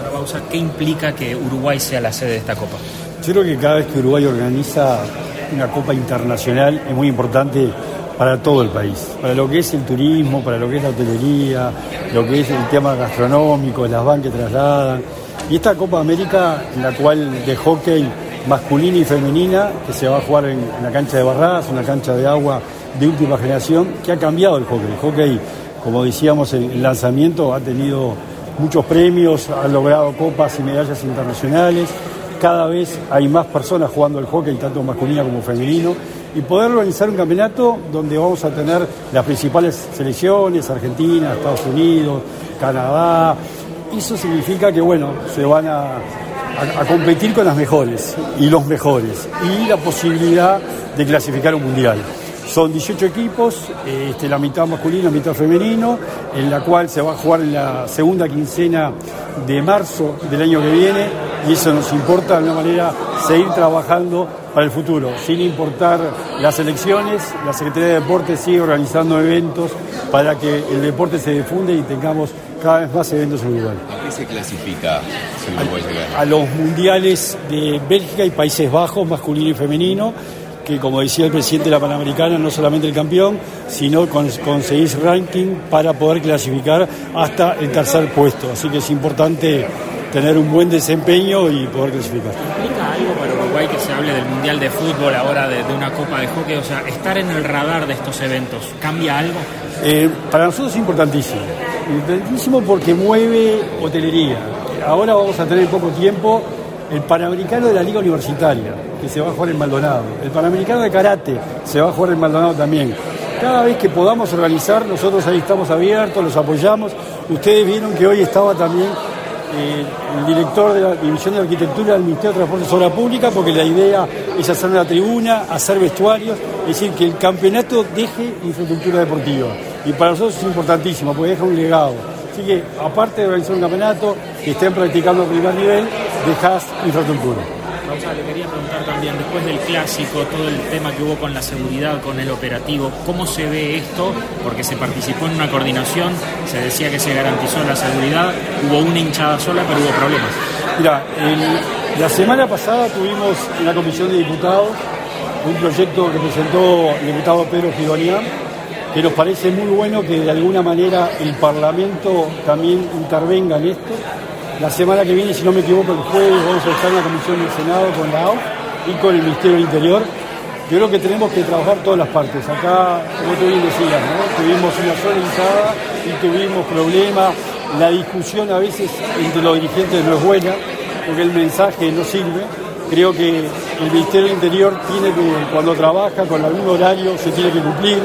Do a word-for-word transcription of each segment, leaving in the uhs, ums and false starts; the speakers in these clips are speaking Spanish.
una pausa, ¿qué implica que Uruguay sea la sede de esta Copa? Yo creo que cada vez que Uruguay organiza una Copa internacional es muy importante para todo el país, para lo que es el turismo, para lo que es la hotelería, lo que es el tema gastronómico, las van que trasladan. Y esta Copa América, en la cual de hockey masculina y femenina, que se va a jugar en, en la cancha de Barras, una cancha de agua de última generación, que ha cambiado el hockey. El hockey, como decíamos en el lanzamiento, ha tenido muchos premios, ha logrado copas y medallas internacionales. Cada vez hay más personas jugando el hockey, tanto masculino como femenino, y poder organizar un campeonato donde vamos a tener las principales selecciones, Argentina, Estados Unidos, Canadá. Eso significa que, bueno, se van a, a, a competir con las mejores y los mejores, y la posibilidad de clasificar un mundial. Son dieciocho equipos, este, la mitad masculino, la mitad femenino, en la cual se va a jugar en la segunda quincena de marzo del año que viene, y eso nos importa de una manera seguir trabajando para el futuro, sin importar las elecciones. La Secretaría de Deportes sigue organizando eventos para que el deporte se difunda y tengamos cada vez más eventos en Uruguay. ¿A qué se clasifica si Uruguay llega? A los mundiales de Bélgica y Países Bajos, masculino y femenino, que, como decía el presidente de la Panamericana, no solamente el campeón, sino con, conseguir ranking para poder clasificar hasta el tercer puesto. Así que es importante tener un buen desempeño y poder clasificar. ¿Implica algo para Uruguay que se hable del Mundial de Fútbol ahora, de, de una Copa de Hockey? O sea, estar en el radar de estos eventos, ¿cambia algo? Eh, para nosotros es importantísimo. Importantísimo porque mueve hotelería. Ahora vamos a tener poco tiempo el Panamericano de la Liga Universitaria, que se va a jugar en Maldonado. El Panamericano de Karate se va a jugar en Maldonado también. Cada vez que podamos organizar, nosotros ahí estamos abiertos, los apoyamos. Ustedes vieron que hoy estaba también eh, el director de la División de Arquitectura del Ministerio de Transportes y Obras Públicas, porque la idea es hacer una tribuna, hacer vestuarios, es decir, que el campeonato deje infraestructura deportiva. Y para nosotros es importantísimo, porque deja un legado. Así que, aparte de organizar un campeonato, que estén practicando a primer nivel, dejás infraestructura. Pausa, le quería preguntar también, después del clásico, todo el tema que hubo con la seguridad, con el operativo, ¿cómo se ve esto? Porque se participó en una coordinación, se decía que se garantizó la seguridad, hubo una hinchada sola, pero hubo problemas. Mira, el, la semana pasada tuvimos en la Comisión de Diputados un proyecto que presentó el diputado Pedro Gidonian, que nos parece muy bueno que de alguna manera el Parlamento también intervenga en esto. La semana que viene, si no me equivoco, el jueves vamos a estar en la Comisión del Senado con la A U y con el Ministerio del Interior. Yo creo que tenemos que trabajar todas las partes. Acá, como tú bien decías, ¿no? Tuvimos una sola hinchada y tuvimos problemas. La discusión a veces entre los dirigentes no es buena, porque el mensaje no sirve. Creo que el Ministerio del Interior tiene que, cuando trabaja con algún horario, se tiene que cumplir.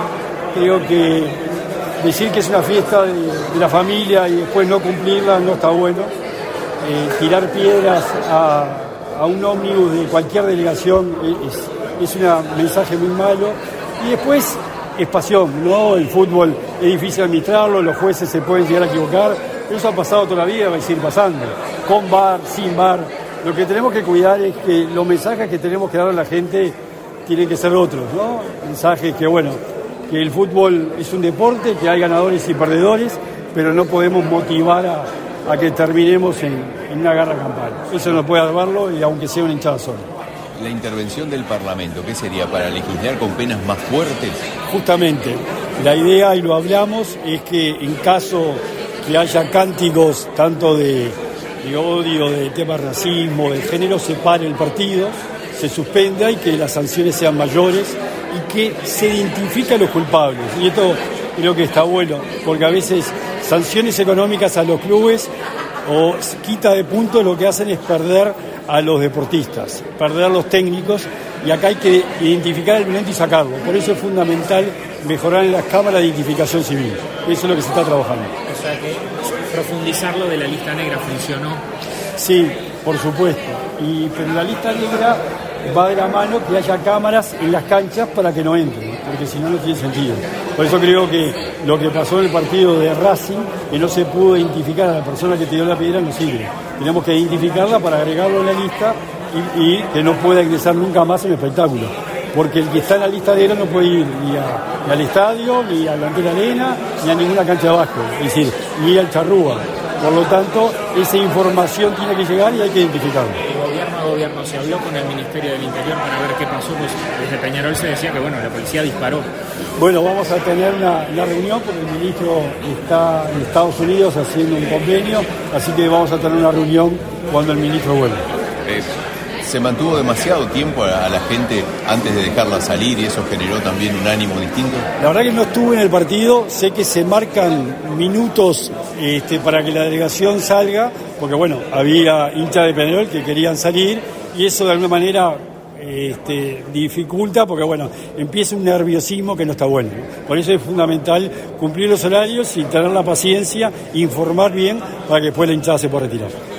Creo que decir que es una fiesta de, de la familia y después no cumplirla no está bueno. Eh, tirar piedras a, a un ómnibus de cualquier delegación es, es un mensaje muy malo. Y después es pasión, ¿no? El fútbol es difícil administrarlo, los jueces se pueden llegar a equivocar, pero eso ha pasado toda la vida, va a seguir pasando, con V A R, sin V A R. Lo que tenemos que cuidar es que los mensajes que tenemos que dar a la gente tienen que ser otros, ¿no? Mensajes que, bueno, que el fútbol es un deporte, que hay ganadores y perdedores, pero no podemos motivar a, a que terminemos en, en una guerra campal. Eso no puede salvarlo, y aunque sea una hinchada sola. La intervención del Parlamento, ¿qué sería? ¿Para legislar con penas más fuertes? Justamente, la idea, y lo hablamos, es que en caso que haya cánticos tanto de, de odio, de tema racismo, de género, se pare el partido, se suspenda y que las sanciones sean mayores y que se identifique a los culpables. Y esto creo que está bueno, porque a veces sanciones económicas a los clubes o quita de puntos lo que hacen es perder a los deportistas, perder a los técnicos, y acá hay que identificar al violento y sacarlo. Por eso es fundamental mejorar en las cámaras de identificación civil. Eso es lo que se está trabajando. O sea que profundizar lo de la lista negra funcionó. Sí, por supuesto. Y, pero la lista negra va de la mano que haya cámaras en las canchas para que no entren, porque si no, no tiene sentido. Por eso creo que lo que pasó en el partido de Racing, que no se pudo identificar a la persona que tiró la piedra, no sirve. Tenemos que identificarla para agregarlo en la lista y, y que no pueda ingresar nunca más en el espectáculo. Porque el que está en la lista negra no puede ir ni, a, ni al estadio, ni a la Antena Arena, ni a ninguna cancha de básquet, es decir, ni al Charrúa. Por lo tanto, esa información tiene que llegar y hay que identificarla. El gobierno a gobierno se habló con el Ministerio del Interior para ver qué pasó, pues desde Peñarol se decía que bueno, la policía disparó. Bueno, vamos a tener una, una reunión porque el ministro está en Estados Unidos haciendo un convenio, así que vamos a tener una reunión cuando el ministro vuelva. Eh, ¿Se mantuvo demasiado tiempo a, a la gente antes de dejarla salir y eso generó también un ánimo distinto? La verdad que no estuve en el partido, sé que se marcan minutos este, para que la delegación salga, porque bueno, había hinchas de Peñarol que querían salir y eso de alguna manera este, dificulta porque bueno, empieza un nerviosismo que no está bueno. Por eso es fundamental cumplir los horarios y tener la paciencia, informar bien para que después la hinchada se pueda retirar.